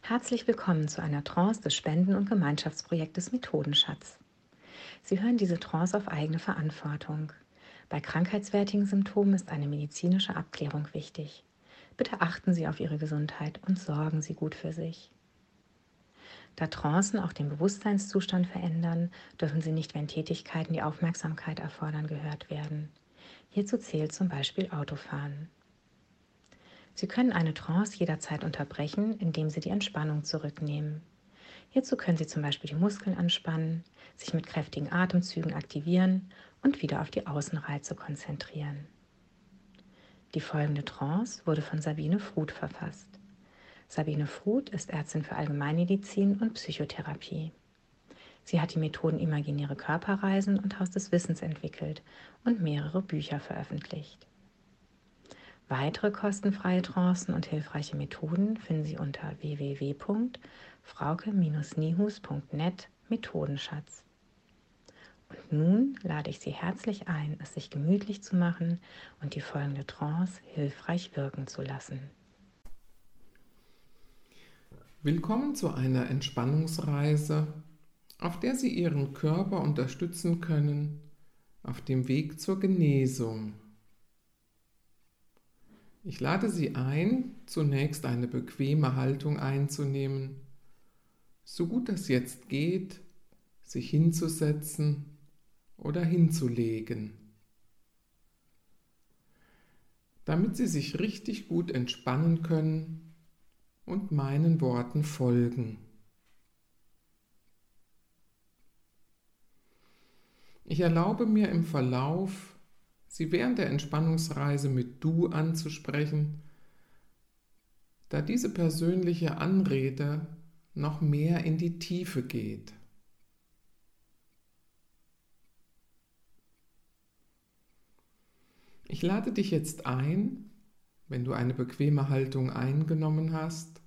Herzlich willkommen zu einer Trance des Spenden- und Gemeinschaftsprojektes Methodenschatz. Sie hören diese Trance auf eigene Verantwortung. Bei krankheitswertigen Symptomen ist eine medizinische Abklärung wichtig. Bitte achten Sie auf Ihre Gesundheit und sorgen Sie gut für sich. Da Trancen auch den Bewusstseinszustand verändern, dürfen sie nicht, wenn Tätigkeiten die Aufmerksamkeit erfordern, gehört werden. Hierzu zählt zum Beispiel Autofahren. Sie können eine Trance jederzeit unterbrechen, indem Sie die Entspannung zurücknehmen. Hierzu können Sie zum Beispiel die Muskeln anspannen, sich mit kräftigen Atemzügen aktivieren und wieder auf die Außenreize konzentrieren. Die folgende Trance wurde von Sabine Fruth verfasst. Sabine Fruth ist Ärztin für Allgemeinmedizin und Psychotherapie. Sie hat die Methoden Imaginäre Körperreisen und Haus des Wissens entwickelt und mehrere Bücher veröffentlicht. Weitere kostenfreie Trancen und hilfreiche Methoden finden Sie unter www.frauke-nihus.net Methodenschatz. Und nun lade ich Sie herzlich ein, es sich gemütlich zu machen und die folgende Trance hilfreich wirken zu lassen. Willkommen zu einer Entspannungsreise, auf der Sie Ihren Körper unterstützen können auf dem Weg zur Genesung. Ich lade Sie ein, zunächst eine bequeme Haltung einzunehmen, so gut es jetzt geht, sich hinzusetzen oder hinzulegen, damit Sie sich richtig gut entspannen können und meinen Worten folgen. Ich erlaube mir im Verlauf, Sie während der Entspannungsreise mit Du anzusprechen, da diese persönliche Anrede noch mehr in die Tiefe geht. Ich lade dich jetzt ein, wenn du eine bequeme Haltung eingenommen hast,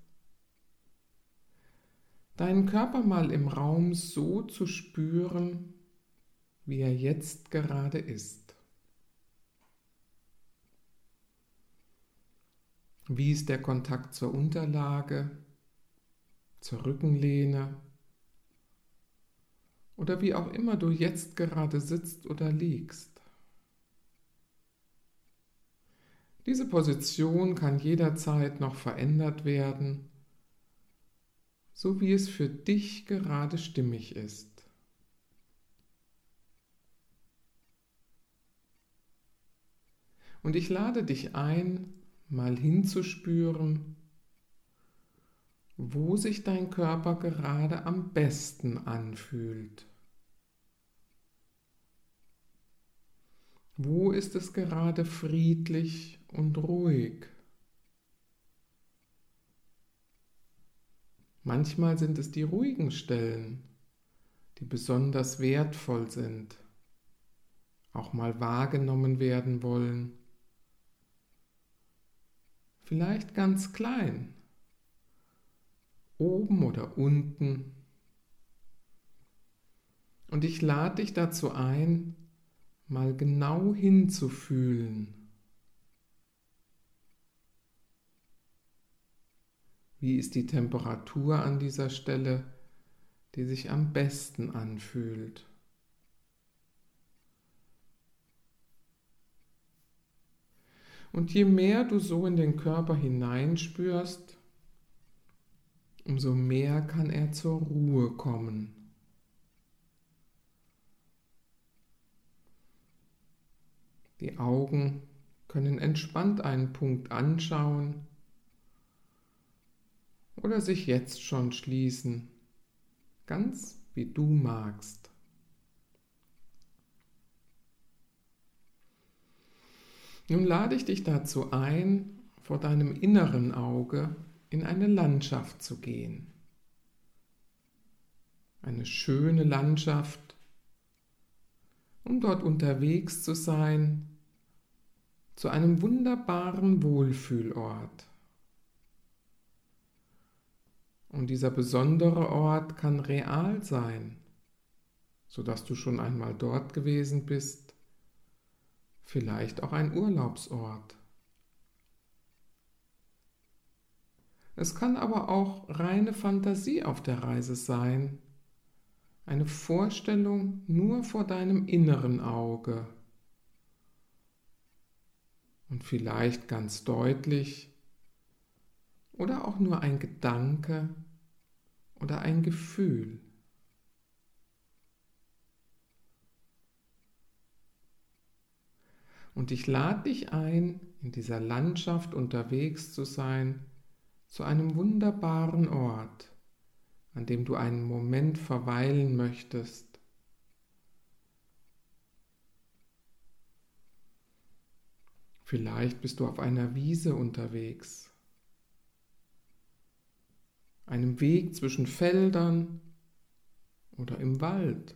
deinen Körper mal im Raum so zu spüren, wie er jetzt gerade ist. Wie ist der Kontakt zur Unterlage, zur Rückenlehne oder wie auch immer du jetzt gerade sitzt oder liegst? Diese Position kann jederzeit noch verändert werden, so wie es für dich gerade stimmig ist. Und ich lade dich ein, mal hinzuspüren, wo sich dein Körper gerade am besten anfühlt. Wo ist es gerade friedlich und ruhig? Manchmal sind es die ruhigen Stellen, die besonders wertvoll sind, auch mal wahrgenommen werden wollen. Vielleicht ganz klein, oben oder unten. Und ich lade dich dazu ein, mal genau hinzufühlen. Wie ist die Temperatur an dieser Stelle, die sich am besten anfühlt? Und je mehr du so in den Körper hineinspürst, umso mehr kann er zur Ruhe kommen. Die Augen können entspannt einen Punkt anschauen oder sich jetzt schon schließen, ganz wie du magst. Nun lade ich dich dazu ein, vor deinem inneren Auge in eine Landschaft zu gehen. Eine schöne Landschaft, um dort unterwegs zu sein, zu einem wunderbaren Wohlfühlort. Und dieser besondere Ort kann real sein, sodass du schon einmal dort gewesen bist, vielleicht auch ein Urlaubsort. Es kann aber auch reine Fantasie auf der Reise sein, eine Vorstellung nur vor deinem inneren Auge und vielleicht ganz deutlich oder auch nur ein Gedanke oder ein Gefühl. Und ich lade dich ein, in dieser Landschaft unterwegs zu sein, zu einem wunderbaren Ort, an dem du einen Moment verweilen möchtest. Vielleicht bist du auf einer Wiese unterwegs, einem Weg zwischen Feldern oder im Wald.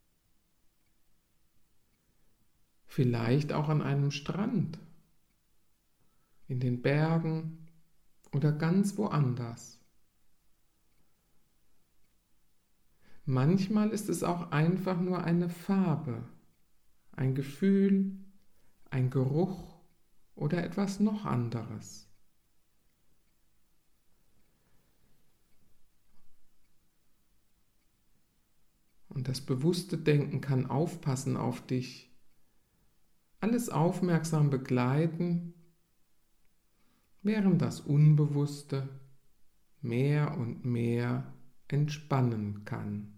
Vielleicht auch an einem Strand, in den Bergen oder ganz woanders. Manchmal ist es auch einfach nur eine Farbe, ein Gefühl, ein Geruch oder etwas noch anderes. Und das bewusste Denken kann aufpassen auf dich, alles aufmerksam begleiten, während das Unbewusste mehr und mehr entspannen kann.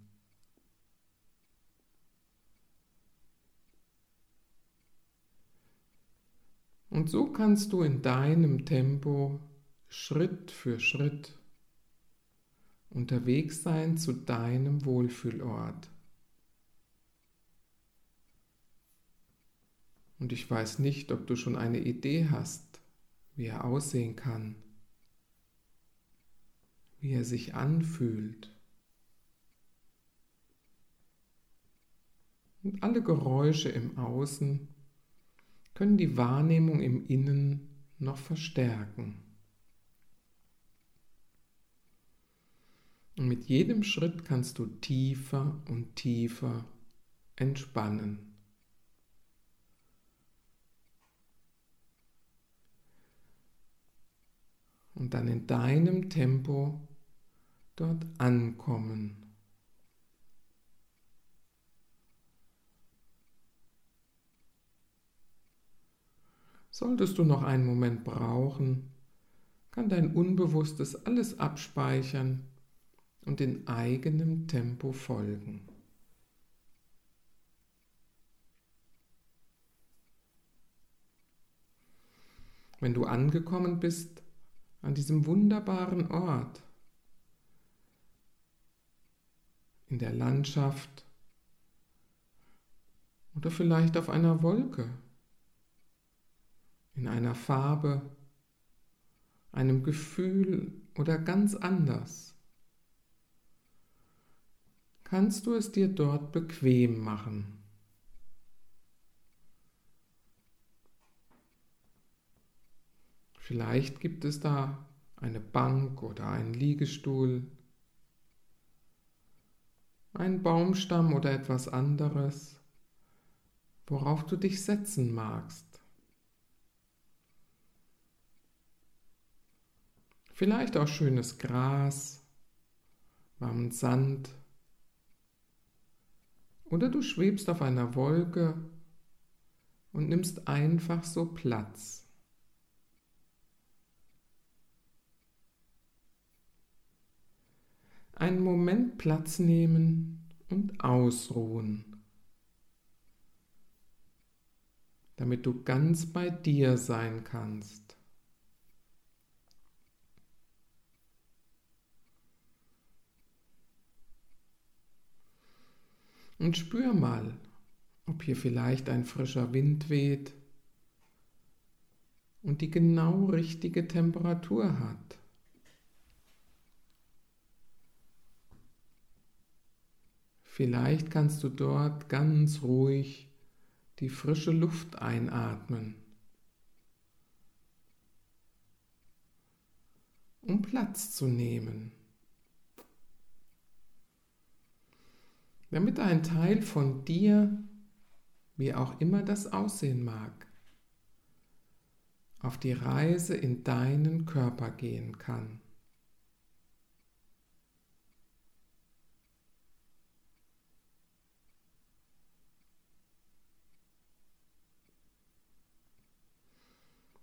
Und so kannst du in deinem Tempo Schritt für Schritt unterwegs sein zu deinem Wohlfühlort. Und ich weiß nicht, ob du schon eine Idee hast, wie er aussehen kann, wie er sich anfühlt. Und alle Geräusche im Außen können die Wahrnehmung im Innen noch verstärken. Und mit jedem Schritt kannst du tiefer und tiefer entspannen. Und dann in deinem Tempo dort ankommen. Solltest du noch einen Moment brauchen, kann dein Unbewusstes alles abspeichern und in eigenem Tempo folgen. Wenn du angekommen bist an diesem wunderbaren Ort, in der Landschaft oder vielleicht auf einer Wolke, in einer Farbe, einem Gefühl oder ganz anders, kannst du es dir dort bequem machen. Vielleicht gibt es da eine Bank oder einen Liegestuhl, einen Baumstamm oder etwas anderes, worauf du dich setzen magst. Vielleicht auch schönes Gras, warmen Sand oder du schwebst auf einer Wolke und nimmst einfach so Platz. Einen Moment Platz nehmen und ausruhen, damit du ganz bei dir sein kannst. Und spür mal, ob hier vielleicht ein frischer Wind weht und die genau richtige Temperatur hat. Vielleicht kannst du dort ganz ruhig die frische Luft einatmen, um Platz zu nehmen, damit ein Teil von dir, wie auch immer das aussehen mag, auf die Reise in deinen Körper gehen kann.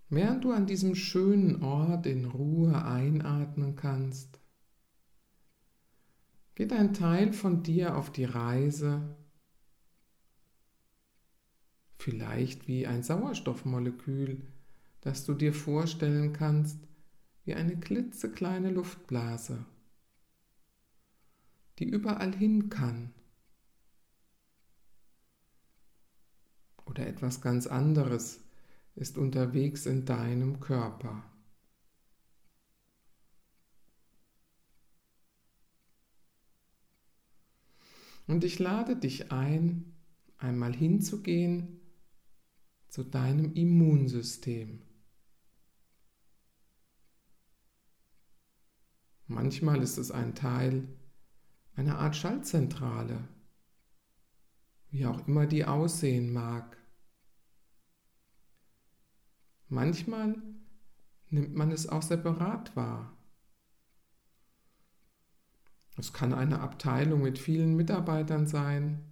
Während du an diesem schönen Ort in Ruhe einatmen kannst, geht ein Teil von dir auf die Reise, vielleicht wie ein Sauerstoffmolekül, das du dir vorstellen kannst, wie eine klitzekleine Luftblase, die überall hin kann. Oder etwas ganz anderes ist unterwegs in deinem Körper. Und ich lade dich ein, einmal hinzugehen zu deinem Immunsystem. Manchmal ist es ein Teil einer Art Schaltzentrale, wie auch immer die aussehen mag. Manchmal nimmt man es auch separat wahr. Es kann eine Abteilung mit vielen Mitarbeitern sein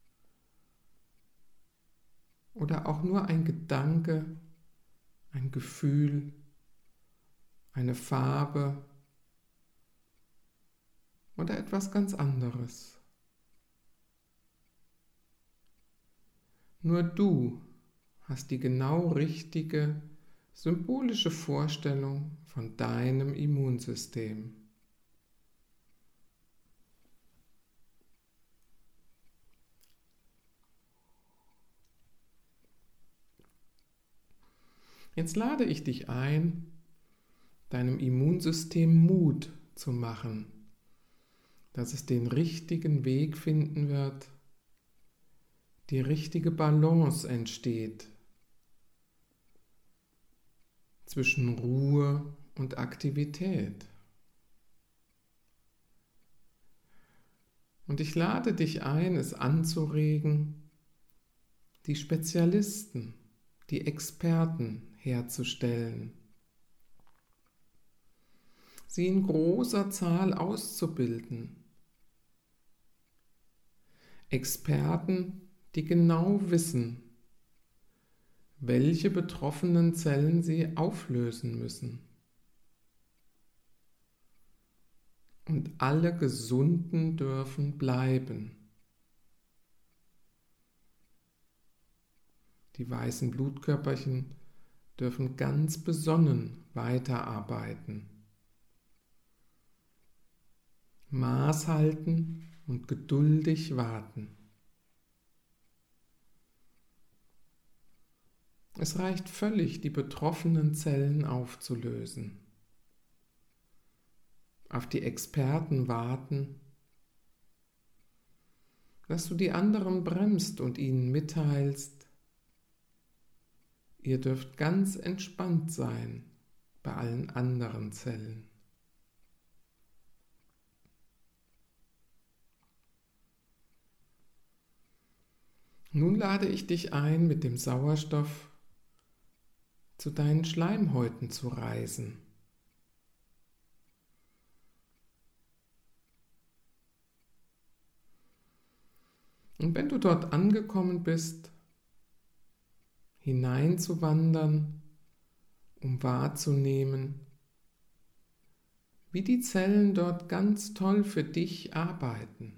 oder auch nur ein Gedanke, ein Gefühl, eine Farbe oder etwas ganz anderes. Nur du hast die genau richtige, symbolische Vorstellung von deinem Immunsystem. Jetzt lade ich dich ein, deinem Immunsystem Mut zu machen, dass es den richtigen Weg finden wird, die richtige Balance entsteht zwischen Ruhe und Aktivität. Und ich lade dich ein, es anzuregen, die Spezialisten, die Experten herzustellen, sie in großer Zahl auszubilden. Experten, die genau wissen, welche betroffenen Zellen sie auflösen müssen. Und alle Gesunden dürfen bleiben. Die weißen Blutkörperchen dürfen ganz besonnen weiterarbeiten. Maß halten und geduldig warten. Es reicht völlig, die betroffenen Zellen aufzulösen. Auf die Experten warten, dass du die anderen bremst und ihnen mitteilst, ihr dürft ganz entspannt sein bei allen anderen Zellen. Nun lade ich dich ein, mit dem Sauerstoff zu deinen Schleimhäuten zu reisen. Und wenn du dort angekommen bist, hineinzuwandern, um wahrzunehmen, wie die Zellen dort ganz toll für dich arbeiten.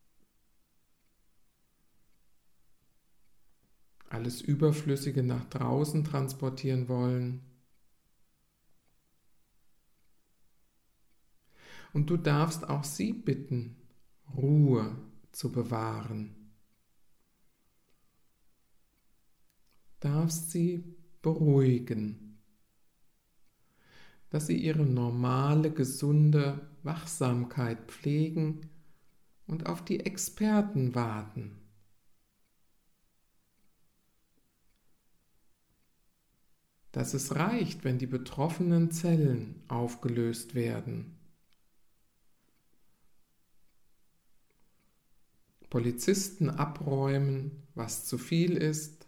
Alles Überflüssige nach draußen transportieren wollen. Und du darfst auch sie bitten, Ruhe zu bewahren. Darfst sie beruhigen, dass sie ihre normale, gesunde Wachsamkeit pflegen und auf die Experten warten. Dass es reicht, wenn die betroffenen Zellen aufgelöst werden. Polizisten abräumen, was zu viel ist,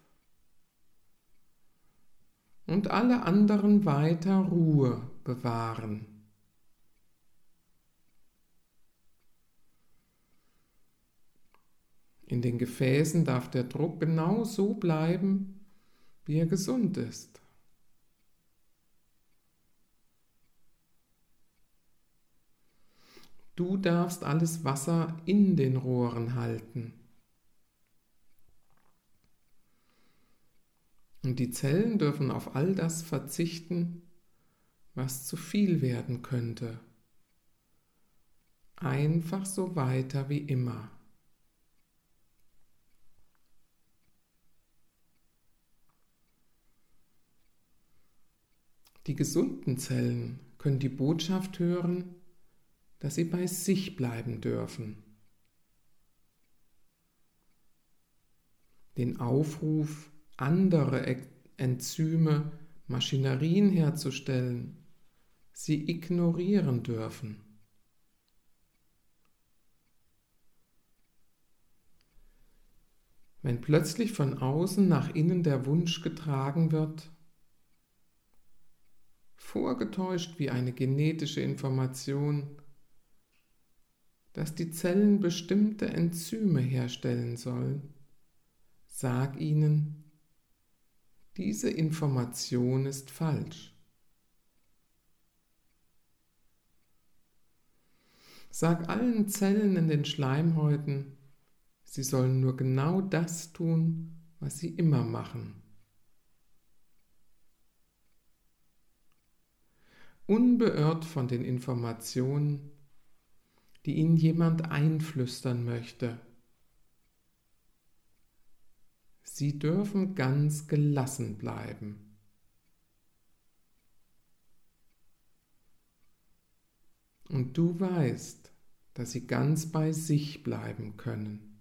und alle anderen weiter Ruhe bewahren. In den Gefäßen darf der Druck genau so bleiben, wie er gesund ist. Du darfst alles Wasser in den Rohren halten. Und die Zellen dürfen auf all das verzichten, was zu viel werden könnte. Einfach so weiter wie immer. Die gesunden Zellen können die Botschaft hören, dass sie bei sich bleiben dürfen. Den Aufruf, andere Enzyme, Maschinerien herzustellen, sie ignorieren dürfen. Wenn plötzlich von außen nach innen der Wunsch getragen wird, vorgetäuscht wie eine genetische Information, dass die Zellen bestimmte Enzyme herstellen sollen, sag ihnen, diese Information ist falsch. Sag allen Zellen in den Schleimhäuten, sie sollen nur genau das tun, was sie immer machen. Unbeirrt von den Informationen, die ihnen jemand einflüstern möchte. Sie dürfen ganz gelassen bleiben. Und du weißt, dass sie ganz bei sich bleiben können.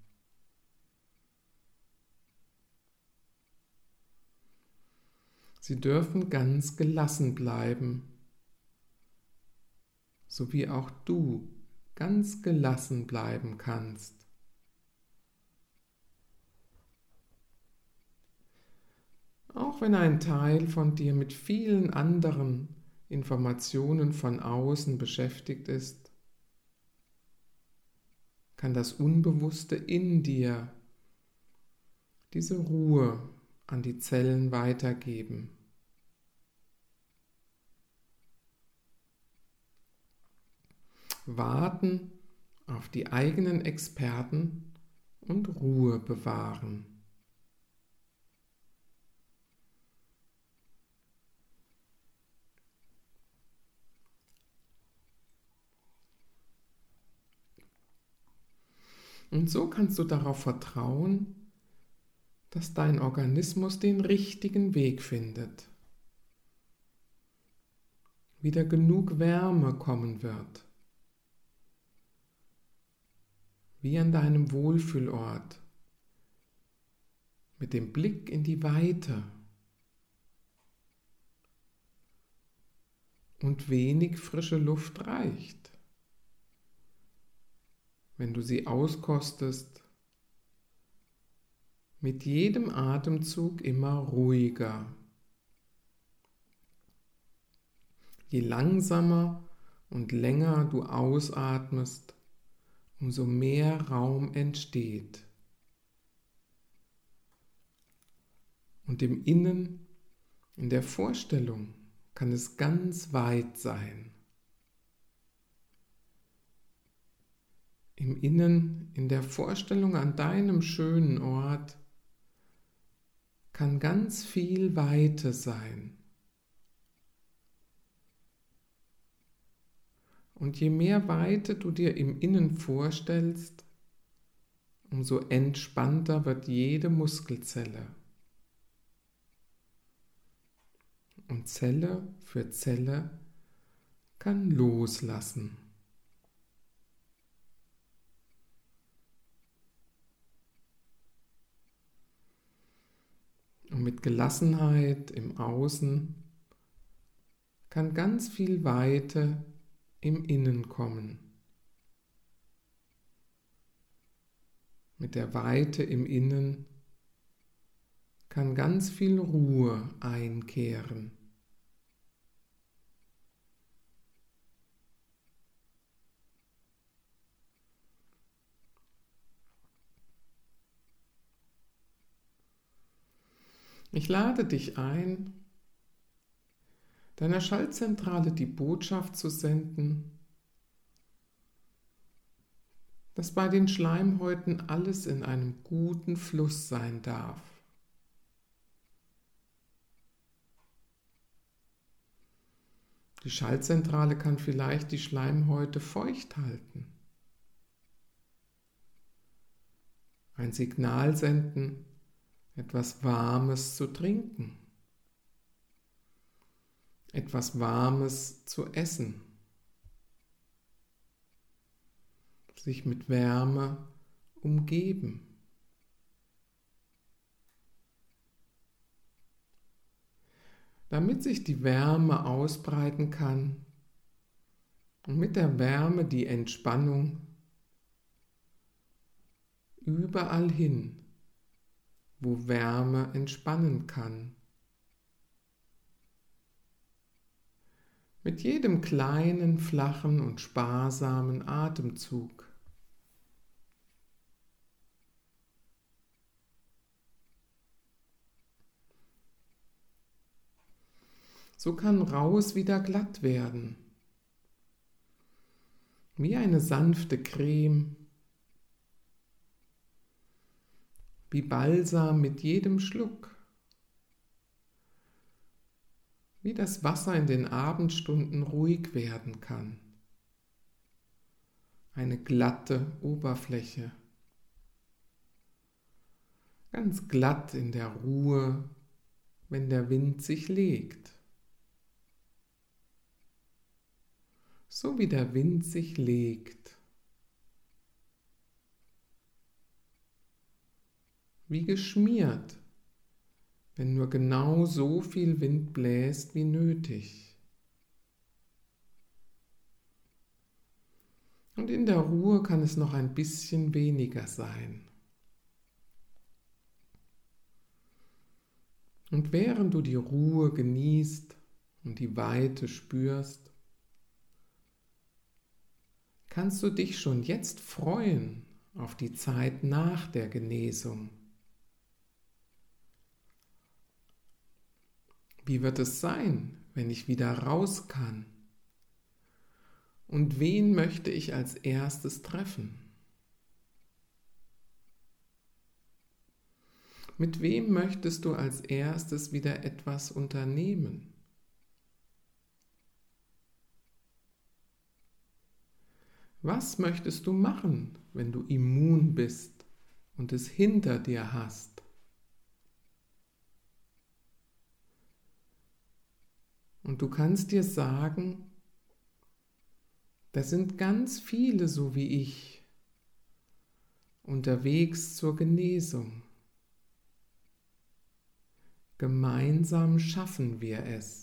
Sie dürfen ganz gelassen bleiben, so wie auch du ganz gelassen bleiben kannst. Auch wenn ein Teil von dir mit vielen anderen Informationen von außen beschäftigt ist, kann das Unbewusste in dir diese Ruhe an die Zellen weitergeben. Warten auf die eigenen Experten und Ruhe bewahren. Und so kannst du darauf vertrauen, dass dein Organismus den richtigen Weg findet. Wieder genug Wärme kommen wird. Wie an deinem Wohlfühlort, mit dem Blick in die Weite und wenig frische Luft reicht. Wenn du sie auskostest, mit jedem Atemzug immer ruhiger. Je langsamer und länger du ausatmest, umso mehr Raum entsteht. Und im Innen, in der Vorstellung, kann es ganz weit sein. Im Innen, in der Vorstellung an deinem schönen Ort, kann ganz viel Weite sein. Und je mehr Weite du dir im Innen vorstellst, umso entspannter wird jede Muskelzelle. Und Zelle für Zelle kann loslassen. Und mit Gelassenheit im Außen kann ganz viel Weite im Innen kommen. Mit der Weite im Innen kann ganz viel Ruhe einkehren. Ich lade dich ein, deiner Schaltzentrale die Botschaft zu senden, dass bei den Schleimhäuten alles in einem guten Fluss sein darf. Die Schaltzentrale kann vielleicht die Schleimhäute feucht halten, ein Signal senden, etwas Warmes zu trinken, etwas Warmes zu essen, sich mit Wärme umgeben. Damit sich die Wärme ausbreiten kann und mit der Wärme die Entspannung überall hin, wo Wärme entspannen kann. Mit jedem kleinen, flachen und sparsamen Atemzug. So kann Raues wieder glatt werden, wie eine sanfte Creme, wie Balsam mit jedem Schluck, wie das Wasser in den Abendstunden ruhig werden kann. Eine glatte Oberfläche, ganz glatt in der Ruhe, wenn der Wind sich legt. So wie der Wind sich legt, wie geschmiert, wenn nur genau so viel Wind bläst wie nötig. Und in der Ruhe kann es noch ein bisschen weniger sein. Und während du die Ruhe genießt und die Weite spürst, kannst du dich schon jetzt freuen auf die Zeit nach der Genesung. Wie wird es sein, wenn ich wieder raus kann? Und wen möchte ich als erstes treffen? Mit wem möchtest du als erstes wieder etwas unternehmen? Was möchtest du machen, wenn du immun bist und es hinter dir hast? Und du kannst dir sagen, da sind ganz viele so wie ich unterwegs zur Genesung. Gemeinsam schaffen wir es.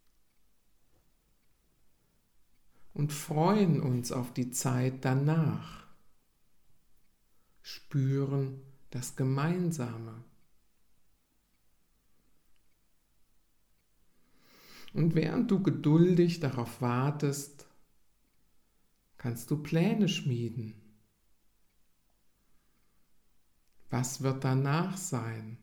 Und freuen uns auf die Zeit danach, spüren das Gemeinsame. Und während du geduldig darauf wartest, kannst du Pläne schmieden. Was wird danach sein?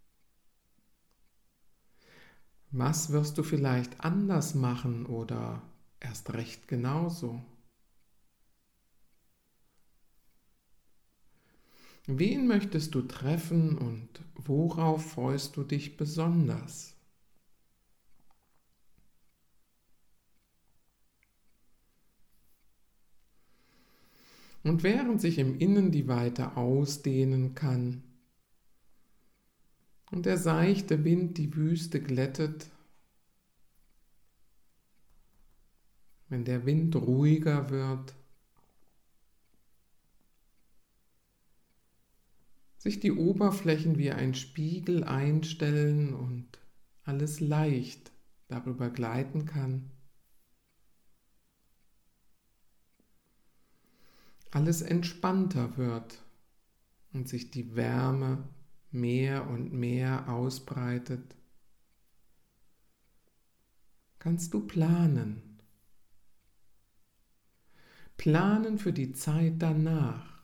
Was wirst du vielleicht anders machen oder erst recht genauso? Wen möchtest du treffen und worauf freust du dich besonders? Und während sich im Innen die Weite ausdehnen kann und der seichte Wind die Wüste glättet, wenn der Wind ruhiger wird, sich die Oberflächen wie ein Spiegel einstellen und alles leicht darüber gleiten kann, alles entspannter wird und sich die Wärme mehr und mehr ausbreitet, kannst du planen. Planen für die Zeit danach,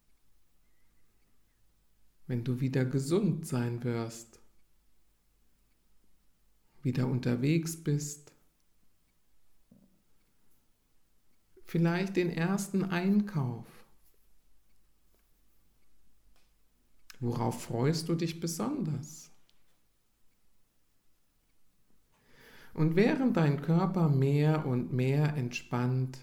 wenn du wieder gesund sein wirst, wieder unterwegs bist, vielleicht den ersten Einkauf Worauf freust du dich besonders? Und während dein Körper mehr und mehr entspannt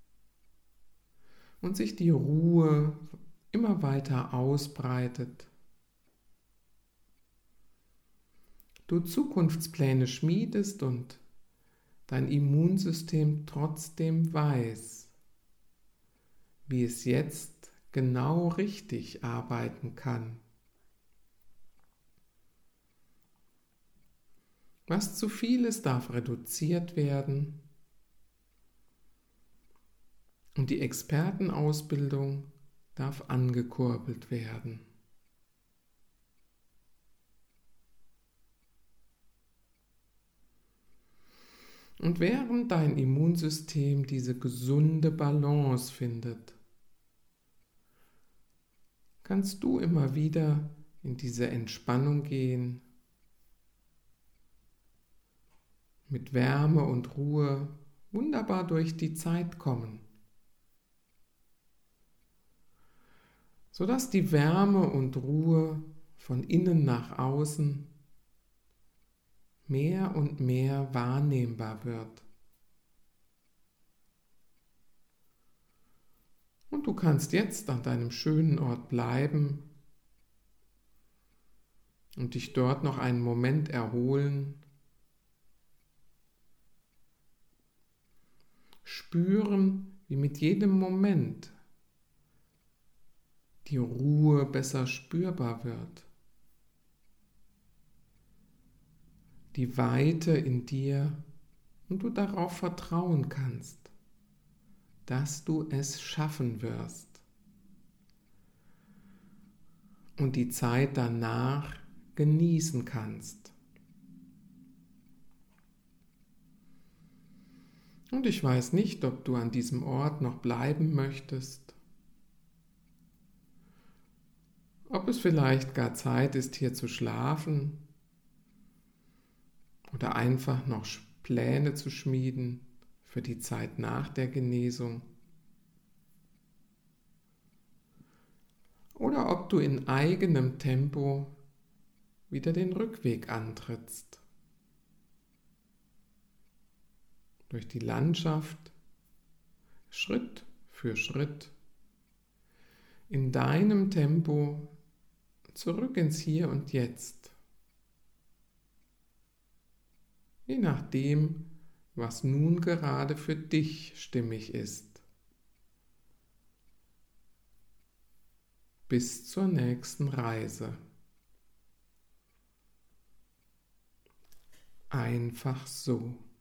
und sich die Ruhe immer weiter ausbreitet, du Zukunftspläne schmiedest und dein Immunsystem trotzdem weiß, wie es jetzt genau richtig arbeiten kann. Was zu viel ist, darf reduziert werden und die Expertenausbildung darf angekurbelt werden. Und während dein Immunsystem diese gesunde Balance findet, kannst du immer wieder in diese Entspannung gehen, mit Wärme und Ruhe wunderbar durch die Zeit kommen, sodass die Wärme und Ruhe von innen nach außen mehr und mehr wahrnehmbar wird. Und du kannst jetzt an deinem schönen Ort bleiben und dich dort noch einen Moment erholen, spüren, wie mit jedem Moment die Ruhe besser spürbar wird, die Weite in dir und du darauf vertrauen kannst, dass du es schaffen wirst und die Zeit danach genießen kannst. Und ich weiß nicht, ob du an diesem Ort noch bleiben möchtest, ob es vielleicht gar Zeit ist, hier zu schlafen oder einfach noch Pläne zu schmieden für die Zeit nach der Genesung. Oder ob du in eigenem Tempo wieder den Rückweg antrittst. Durch die Landschaft, Schritt für Schritt, in deinem Tempo zurück ins Hier und Jetzt. Je nachdem, was nun gerade für dich stimmig ist. Bis zur nächsten Reise. Einfach so.